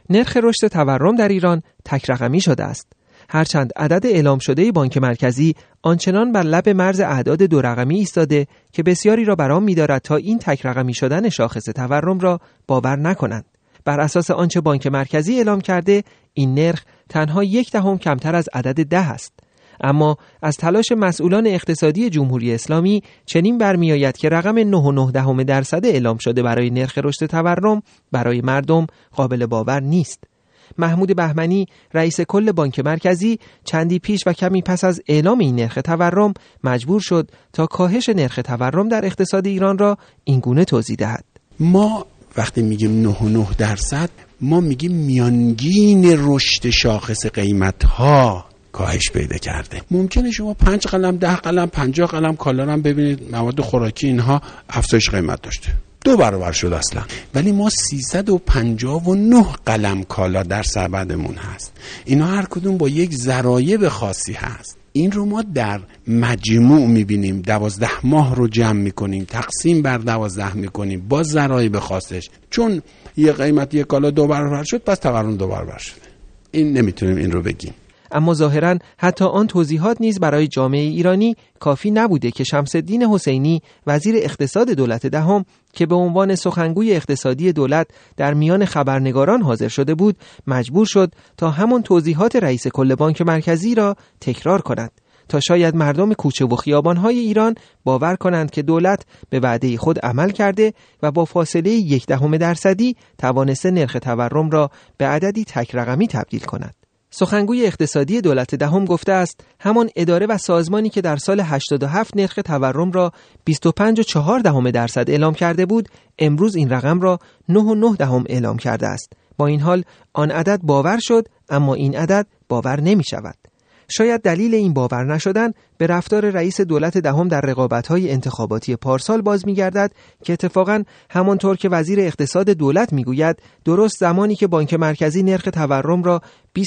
نرخ رشد تورم در ایران تک رقمی شده است. هرچند عدد اعلام شده بانک مرکزی آنچنان بر لب مرز اعداد دو رقمی ایستاده که بسیاری را برآن می‌دارد تا این تک رقمی شدن شاخص تورم را باور نکنند. بر اساس آنچه بانک مرکزی اعلام کرده، این نرخ تنها 0.1 کمتر از عدد 10 است. اما از تلاش مسئولان اقتصادی جمهوری اسلامی چنین برمی‌آید که رقم 9.9% اعلام شده برای نرخ رشد تورم برای مردم قابل باور نیست. محمود بهمنی رئیس کل بانک مرکزی چندی پیش و کمی پس از اعلام این نرخ تورم مجبور شد تا کاهش نرخ تورم در اقتصاد ایران را اینگونه توضیح دهد. ما وقتی میگیم 9.9% ما میگیم میانگین رشد شاخص قیمت‌ها کاهش پیدا کرده. ممکنه شما 5 قلم 10 قلم 50 قلم کالا هم ببینید مواد خوراکی اینها افزایش قیمت داشته، 2 برابر شد اصلا، ولی ما 359 قلم کالا در سبدمون هست. اینا هر کدوم با یک ضرایب خاصی هست. این رو ما در مجموع میبینیم، 12 ماه رو جمع میکنیم، تقسیم بر 12 میکنیم با ضرایب خاصش. چون یه قیمت یک کالا 2 برابر شد پس تورم 2 برابر شده. این نمیتونیم این رو بگیم. اما ظاهراً حتی آن توضیحات نیز برای جامعه ایرانی کافی نبوده که شمس الدین حسینی وزیر اقتصاد دولت دهم که به عنوان سخنگوی اقتصادی دولت در میان خبرنگاران حاضر شده بود مجبور شد تا همان توضیحات رئیس کل بانک مرکزی را تکرار کند تا شاید مردم کوچه و خیابان‌های ایران باور کنند که دولت به وعده خود عمل کرده و با فاصله 0.1% توانسته نرخ تورم را به عددی تک رقمی تبدیل کند. سخنگوی اقتصادی دولت دهم گفته است همان اداره و سازمانی که در سال 87 نرخ تورم را 25.4% اعلام کرده بود امروز این رقم را 9.9 اعلام کرده است. با این حال آن عدد باور شد اما این عدد باور نمی شود. شاید دلیل این باور نشدن به رفتار رئیس دولت دهم در رقابت‌های انتخاباتی پارسال باز می‌گردد که اتفاقاً همانطور که وزیر اقتصاد دولت می‌گوید درست زمانی که بانک مرکزی نرخ تورم را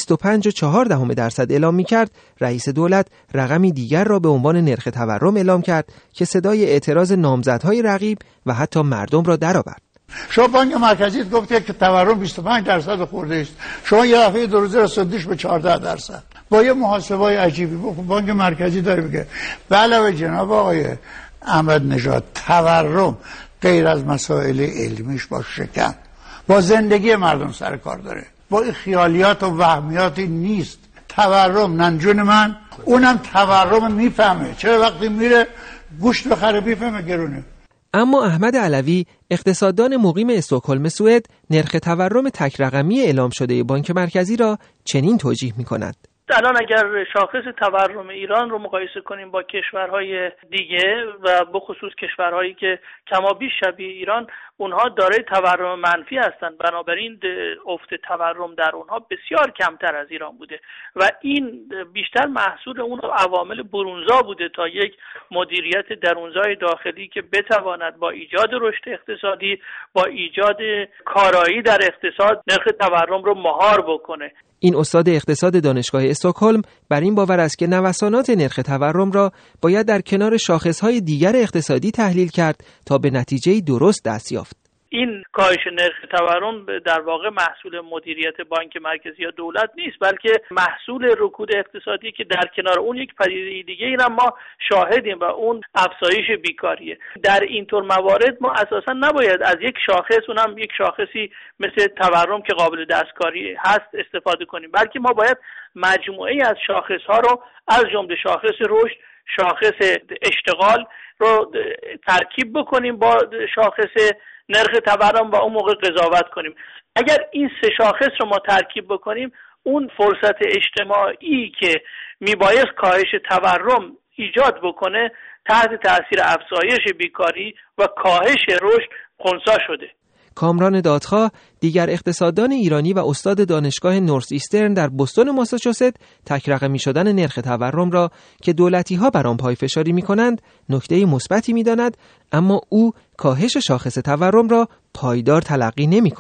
25.4% اعلام می‌کرد رئیس دولت رقمی دیگر را به عنوان نرخ تورم اعلام کرد که صدای اعتراض نامزدهای رقیب و حتی مردم را درآورد. شما بانک مرکزی گفته که تورم 25% خورده است، شما یه دفعه 2 روزه رسوندیش به 14%. با یه محاسبه‌ای عجیبی بانک مرکزی داره میگه به علاوه جناب آقای احمد نژاد تورم غیر از مسائل علمیش با شکن با زندگی مردم سر کار داره، با این خیالیات و وهمیاتی نیست. تورم ننجون من اونم تورم میفهمه، چرا وقتی میره گوشت بخره میفهمه گرونه. اما احمد علوی اقتصاددان مقیم استکهلم سوئد نرخ تورم تک رقمی اعلام شده بانک مرکزی را چنین توجیه می‌کند. الان اگر شاخص تورم ایران رو مقایسه کنیم با کشورهای دیگه و به خصوص کشورهایی که کمابیش شبیه ایران اونها دارای تورم منفی هستند، بنابراین افت تورم در اونها بسیار کمتر از ایران بوده و این بیشتر محصول اون عوامل برونزا بوده تا یک مدیریت درونزای داخلی که بتواند با ایجاد رشد اقتصادی با ایجاد کارایی در اقتصاد نرخ تورم رو مهار بکنه. این استاد اقتصاد دانشگاه استکهلم بر این باور است که نوسانات نرخ تورم را باید در کنار شاخصهای دیگر اقتصادی تحلیل کرد تا به نتیجه درست دست یافت. این کاهش نرخ تورم در واقع محصول مدیریت بانک مرکزی یا دولت نیست، بلکه محصول رکود اقتصادی که در کنار اون یک پدیده دیگه این هم ما شاهدیم و اون افزایش بیکاریه. در اینطور موارد ما اساسا نباید از یک شاخص، اونم یک شاخصی مثل تورم که قابل دستکاری هست استفاده کنیم، بلکه ما باید مجموعه از شاخص‌ها رو از جمله شاخص رشد، شاخص اشتغال رو ترکیب بکنیم با شاخص نرخ تورم و اون موقع قضاوت کنیم. اگر این 3 شاخص رو ما ترکیب بکنیم اون فرصت اجتماعی که میبایست کاهش تورم ایجاد بکنه تحت تاثیر افزایش بیکاری و کاهش رشد خنثی شده. کامران دادخواه دیگر اقتصاددان ایرانی و استاد دانشگاه نورث ایسترن در بوستون ماساچوست تک رقمی شدن نرخ تورم را که دولتی‌ها بر آن پایه‌فشاری می‌کنند نکته مثبتی می‌داند، اما او کاهش شاخص تورم را پایدار تلقی نمی‌کند.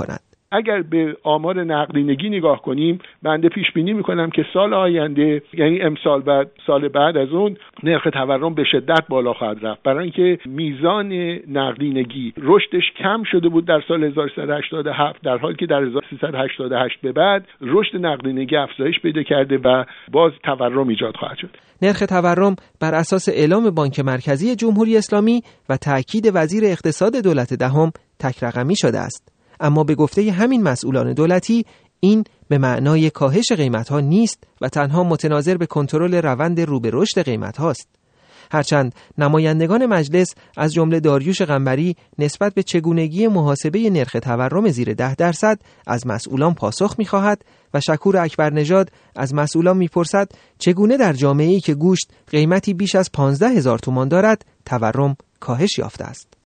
اگر به آمار نقدینگی نگاه کنیم، بنده پیش بینی میکنم که سال آینده، یعنی امسال بعد سال بعد از اون، نرخ تورم به شدت بالا خواهد رفت، برای اینکه میزان نقدینگی رشدش کم شده بود در سال 1387، در حالی که در 1388 به بعد رشد نقدینگی افزایش پیدا کرده و باز تورم ایجاد خواهد شد. نرخ تورم بر اساس اعلام بانک مرکزی جمهوری اسلامی و تأکید وزیر اقتصاد دولت دهم تک رقمی شده است. اما به گفته همین مسئولان دولتی این به معنای کاهش قیمت‌ها نیست و تنها متناظر به کنترل روند رو به رشد قیمت‌هاست. هرچند نمایندگان مجلس از جمله داریوش قنبری نسبت به چگونگی محاسبه نرخ تورم زیر 10% از مسئولان پاسخ می‌خواهد و شکور اکبرنژاد از مسئولان می‌پرسد چگونه در جامعه‌ای که گوشت قیمتی بیش از 15,000 تومان دارد تورم کاهش یافته است.